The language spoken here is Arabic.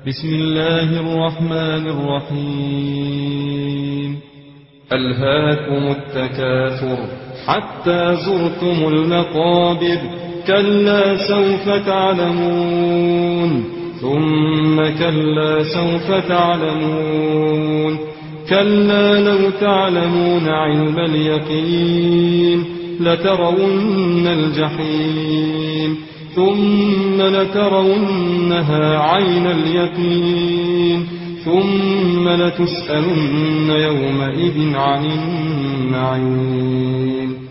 بسم الله الرحمن الرحيم. ألهاكم التكاثر حتى زرتم المقابر، كلا سوف تعلمون ثم كلا سوف تعلمون، كلا لو تعلمون علم اليقين لترون الجحيم ثم لترونها عين اليقين ثم لتسألن يومئذ عن النعيم.